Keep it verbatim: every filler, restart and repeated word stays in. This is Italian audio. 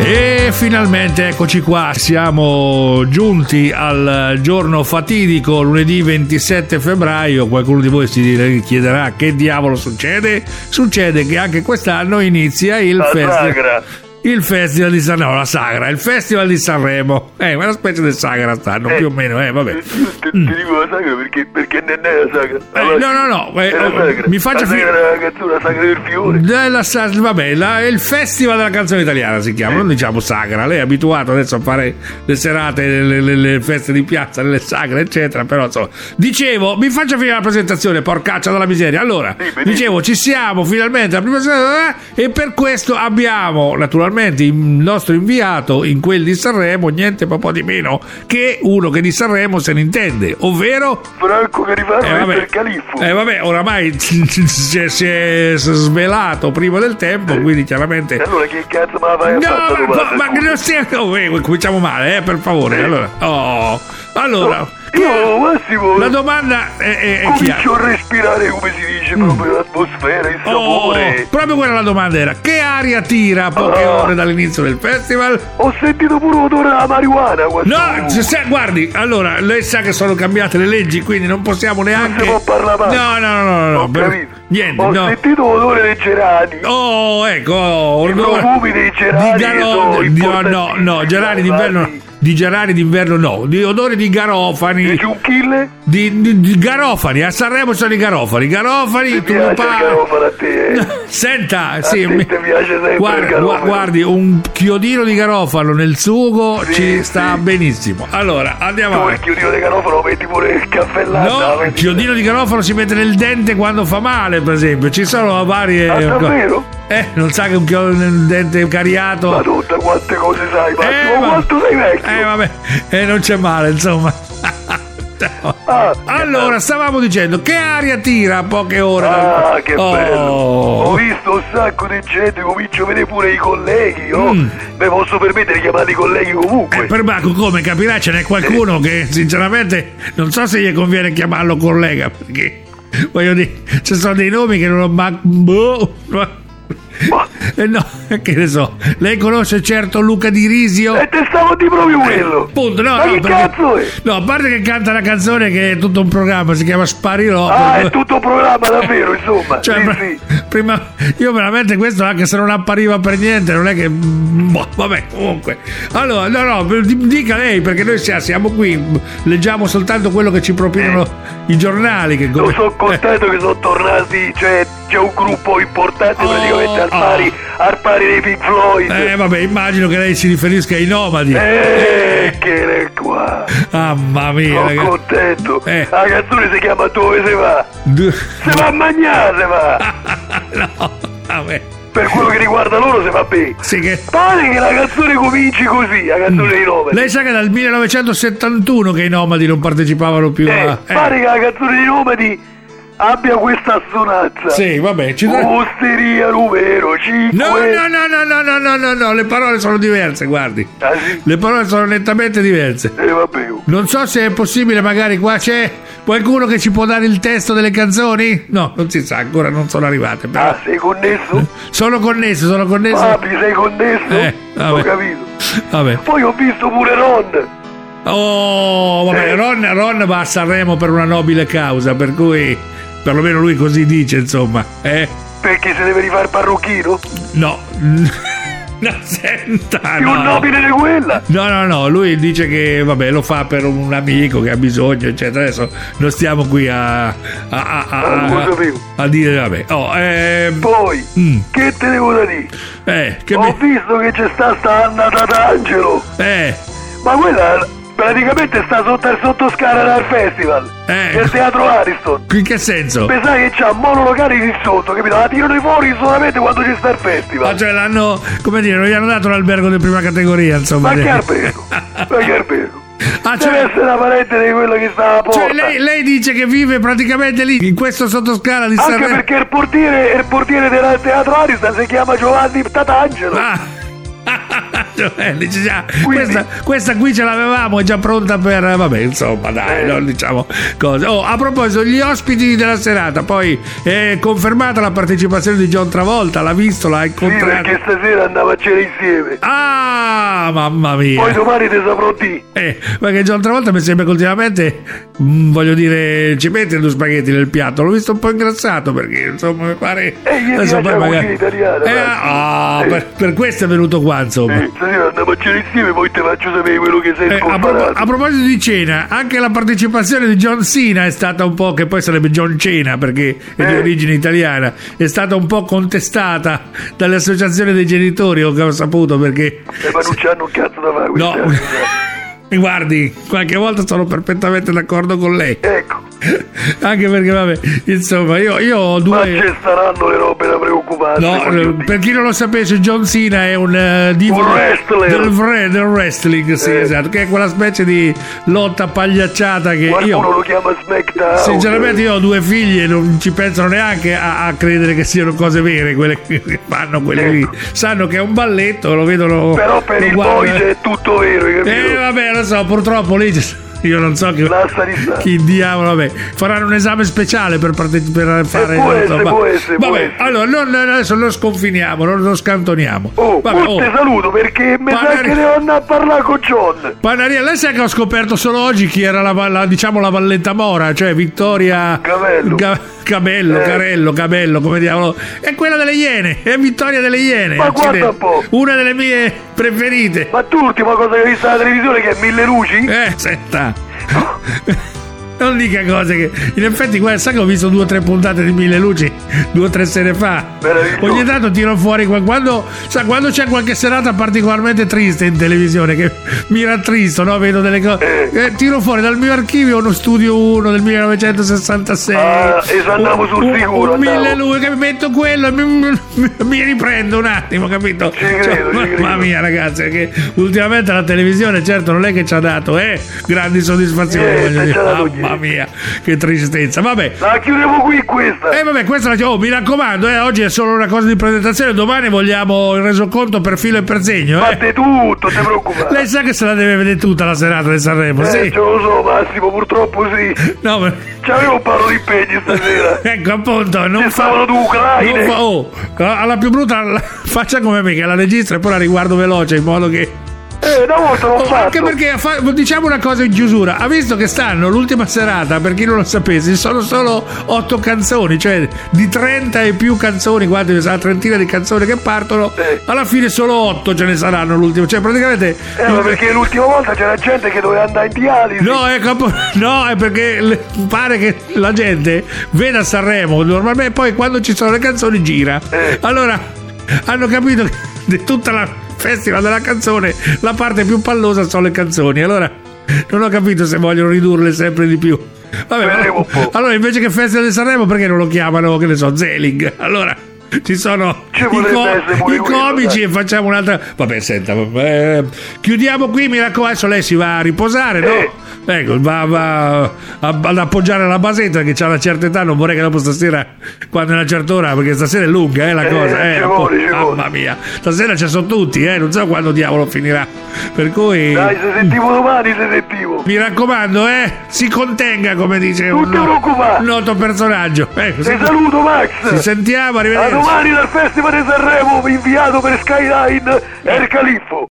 E finalmente eccoci qua, siamo giunti al giorno fatidico, lunedì ventisette febbraio. Qualcuno di voi si chiederà che diavolo succede? Succede che anche quest'anno inizia il festival. Il festival di Sanremo, no, la sagra, il festival di Sanremo, è eh, una specie di sagra stanno, eh, più o meno, eh, vabbè. Ti, ti dico la sagra perché, perché non è la sagra. Eh, no, no, no, eh, sagra. mi faccia finire. La canzone, la sagra del fiore. Della, vabbè, la, il festival della canzone italiana si chiama, eh. non diciamo sagra. Lei è abituato adesso a fare le serate, le, le, le feste di piazza, le sagre, eccetera, però insomma. Dicevo, mi faccia finire la presentazione, porcaccia dalla miseria. Allora, sì, dicevo, ci siamo finalmente alla prima serata e per questo abbiamo, naturalmente, il nostro inviato in quel di Sanremo, niente po' di meno che uno che di Sanremo se ne intende, ovvero Franco Carifano eh, vabbè, per Califfo. Eh vabbè, oramai si è, si è svelato prima del tempo, eh. quindi chiaramente. Allora che cazzo me la fai a no, fare? ma, ma che non stiamo. Oh, eh, cominciamo male, eh, per favore. Eh. Allora, oh, allora. No. Io, Massimo, la domanda è, è, è comincio a respirare, come si dice, mm. proprio l'atmosfera, il sapore. Oh, proprio quella la domanda era: che aria tira a poche ah. ore dall'inizio del festival? Ho sentito pure odore alla marijuana. No, se, se, guardi, allora, lei sa che sono cambiate le leggi, quindi non possiamo neanche. Non si può parlare. No, no, no, no, no. Ho per... capito. Niente, Ho no. sentito odore dei gerani. Oh, ecco, oh, i profumi dei gerani. Di garo... di, no, no, no, gerani d'inverno. Di gerani d'inverno no, di odore di garofani. Di giunchille? Di, di, di garofani, a Sanremo sono i garofani. Garofani, ti piace pa... il garofano a te? Eh? Senta, a sì, te mi... ti piace sempre guardi, il garofano. Guardi, un chiodino di garofano nel sugo sì, ci sta sì. benissimo. Allora, andiamo tu avanti. Il chiodino di garofano metti pure il caffè latte. No, il chiodino di garofano si mette nel dente quando fa male, per esempio. Ci sono varie. Ah, davvero? Eh, non sa che un chiodo nel dente cariato. Ma tutte quante cose sai, ma eh, ma... quanto sei vecchio? Eh, vabbè, eh, non c'è male, insomma. Ah, allora, stavamo dicendo che aria tira a poche ore. Ah, dal... che oh. bello. Ho visto un sacco di gente, comincio a vedere pure i colleghi. Oh. Mm. Mi posso permettere di chiamare i colleghi comunque. Eh, per Marco, come capirai, ce n'è qualcuno eh. che sinceramente non so se gli conviene chiamarlo collega, perché voglio dire, ci sono dei nomi che non ho mai. Boh. Eh no, che ne so, lei conosce certo Luca Di Risio? E te stavo di proprio quello. Eh, punto, no, ma no, che perché, cazzo è? No, a parte che canta la canzone che è tutto un programma, si chiama Sparirò. Ah, è tutto un programma davvero, insomma. Cioè, sì, pr- sì. Prima, io veramente questo, anche se non appariva per niente, non è che. Boh, vabbè, comunque. Allora, no, no, dica lei, perché noi siamo qui, leggiamo soltanto quello che ci propinano eh. i giornali. Che come... Io sono contento eh. che sono tornati, cioè c'è un gruppo importante oh, praticamente al pari, oh. al pari dei Pink Floyd. Eh vabbè, immagino che lei si riferisca ai nomadi. Eh, eh. che è qua. Mamma mia. Sono ragazzi. contento. Eh. La canzone si chiama Dove se va? D- se va a mangiare, se va. No, vabbè. Per quello che riguarda loro se va bene. Sì, che... pare che la canzone cominci così, la canzone mm. dei nomadi. Lei sa che dal millenovecentosettantuno che i nomadi non partecipavano più eh, a... Eh. Pare che la canzone dei nomadi abbia questa assonanza. Sì, vabbè, ci osteria numero cinque. No, no, no, no, no, no, no, no, no, le parole sono diverse, guardi. Ah, sì? Le parole sono nettamente diverse. Eh, vabbè. Non so se è possibile, magari qua c'è qualcuno che ci può dare il testo delle canzoni? No, non si sa, ancora non sono arrivate. Però... Ah, sei connesso? Sono connesso, sono connesso. Papi, sei connesso? Eh, vabbè. Ho capito. Vabbè. Poi ho visto pure Ron. Oh, vabbè, eh. Ron, Ron va a Sanremo per una nobile causa, per cui... perlomeno lui così dice, insomma. Eh? Perché se deve rifare il parrucchino? No. No, senta. Più no. nobile di quella? No, no, no. Lui dice che, vabbè, lo fa per un amico che ha bisogno, eccetera. Adesso non stiamo qui a. a, a, a, ah, a, a dire, vabbè. Oh, ehm... Poi, mm. che te devo da dire? Eh, che Ho me... visto che c'è sta sta Anna Tatangelo. Eh. Ma quella. Praticamente sta sotto il sottoscala del festival eh, del teatro Ariston. In che senso? Pensai che c'ha monolocali di sotto, capito? La tirano fuori solamente quando c'è sta il festival. Ma cioè l'hanno, come dire, non gli hanno dato l'albergo di prima categoria, insomma. Ma che albergo? Ma che albergo? Ah, deve cioè, essere la parente di quello che sta alla porta. Cioè lei, lei dice che vive praticamente lì, in questo sottoscala di Anche Sanremo. perché il portiere, il portiere del teatro Ariston si chiama Giovanni Tatangelo. Ah. eh, dice già, Quindi- questa, questa qui ce l'avevamo, è già pronta per, vabbè, insomma, dai, Eh. non diciamo cose. Oh, a proposito, gli ospiti della serata, poi è confermata la partecipazione di John Travolta, l'ha visto, l'ha Sì, incontrato. perché stasera andiamo a cena insieme. Ah, mamma mia. Poi domani te saprò di. Eh, perché John Travolta mi sembra che ultimamente, mm, voglio dire, ci mette due spaghetti nel piatto. L'ho visto un po' ingrassato perché, insomma, mi pare. Eh, gli adesso piace poi la magari- cucina italiana, Eh, dai. ah, Eh. per, per questo è venuto qua, insomma. Eh, stasera andiamo a cena insieme, poi ti faccio sapere quello che sei Eh, a, pro- scomparato. a proposito di cena, anche la partecipazione di John Cena è stata un po', che poi sarebbe John Cena perché è di Eh. origine italiana, è stata un po' contestata dalle associazioni dei genitori, ho ho saputo perché. Eh, ma non c'hanno un cazzo da fare No, questi guardi, qualche volta sono perfettamente d'accordo con lei. Ecco, Anche perché, vabbè, insomma, io, io ho ma due. ci saranno le robe da preoccuparsi. No, voglio eh, dire. per chi non lo sapesse, John Cena è un eh, divo Un del- wrestler. del, vre- del wrestling, sì, Eh. esatto, che è quella specie di lotta pagliacciata che Qualcuno io. lo chiama SmackDown. Sinceramente io ho due figli e non ci pensano neanche a, a credere che siano cose vere quelle che fanno quelle lì. Sanno che è un balletto, lo vedono. Però per lo il guardano. boys è tutto vero, hai capito? Eh vabbè, lo so, purtroppo lì ci- io non so che Lascia di stare. chi diavolo, vabbè, faranno un esame speciale per, parte- per fare può non so, essere, ma- può essere, può vabbè, essere. allora non, adesso lo sconfiniamo, non lo scantoniamo. Oh, Vabbè, mo te saluto perché mi sa Magari- che devo andare a parlare con John. Panaria, lei sa che ho scoperto solo oggi chi era la, la- diciamo la Valletta Mora, cioè Vittoria Cavello. Ga- Cabello, Eh. Carello, Cabello, come diavolo. È quella delle Iene, è Vittoria delle Iene. Ma guarda accidenti. un po'. Una delle mie preferite. Ma tu l'ultima cosa che hai visto alla televisione che è Mille Luci? Eh, senta. Non dica cose che. In effetti, guarda, sai che ho visto due o tre puntate di Mille Luci due o tre sere fa. Meraviglioso. Ogni tanto tiro fuori qua- quando, sa, quando c'è qualche serata particolarmente triste in televisione, che mi rattristo, no? Vedo delle cose. Eh. Eh, tiro fuori dal mio archivio uno studio uno del millenovecentosessantasei. Ah, e se andiamo sul un, sicuro, un Mille andiamo. Luci, che mi metto quello e mi, mi- mi riprendo un attimo, capito? Ci credo, ci mamma credo. mia, ragazzi, che ultimamente la televisione, certo, non è che ci ha dato eh, grandi soddisfazioni. Niente, voglio dire. ci ha dato Mamma niente. mia, che tristezza. Vabbè. La chiudiamo qui questa. E eh, vabbè, questa la oh, mi raccomando, eh, oggi è solo una cosa di presentazione, domani vogliamo il resoconto per filo e per segno. Eh. Fate tutto, ti preoccupare. Lei sa che se la deve vedere tutta la serata di Sanremo, Eh, sì? ce lo so, Massimo, purtroppo sì. No, ma... C'avevo un paio di impegni stasera. Ecco, appunto, non Ci fa... stavano due ucraine. non fa- oh, alla più brutta la- faccia come me che la registra e poi la riguardo veloce in modo che... Eh, una volta l'ho Oh, fatto. anche perché fa- diciamo una cosa in chiusura, ha visto che stanno l'ultima serata, per chi non lo sapesse, sono solo otto canzoni, cioè di trenta e più canzoni, guarda, una trentina di canzoni che partono, Eh. alla fine solo otto ce ne saranno l'ultimo, cioè praticamente Eh, ma perché l'ultima volta c'era gente che doveva andare in dialisi. no, ecco, appo- no, è perché le- pare che la gente veda Sanremo normalmente, poi quando ci sono le canzoni gira. Eh. Allora hanno capito che di tutta la festival della canzone la parte più pallosa sono le canzoni. Allora non ho capito se vogliono ridurle sempre di più. Vabbè, Vedremo un po'. allora invece che Festival di Sanremo perché non lo chiamano, che ne so, Zelig? Allora ci sono Ci i, potrebbe co- essere pure i quello, comici dai. e facciamo un'altra. Vabbè, senta, eh, chiudiamo qui, mi raccomando, adesso lei si va a riposare, no? Eh. Ecco, va, va a- ad appoggiare la basetta che c'ha una certa età, non vorrei che dopo stasera, quando è una certa ora, perché stasera è lunga, eh, la Eh, cosa, eh, ci appo- vuole, ci vuole. mamma mia, stasera ci sono tutti, eh, non so quando diavolo finirà, per cui Dai, se sentivo domani, se sentivo. mi raccomando, eh, si contenga, come dice Non un, ti preoccupare. un noto personaggio. Ecco, Ti si, saluto, Max. ci sentiamo, A arrivederci. domani dal Festival di Sanremo, inviato per Skyline, El Califfo.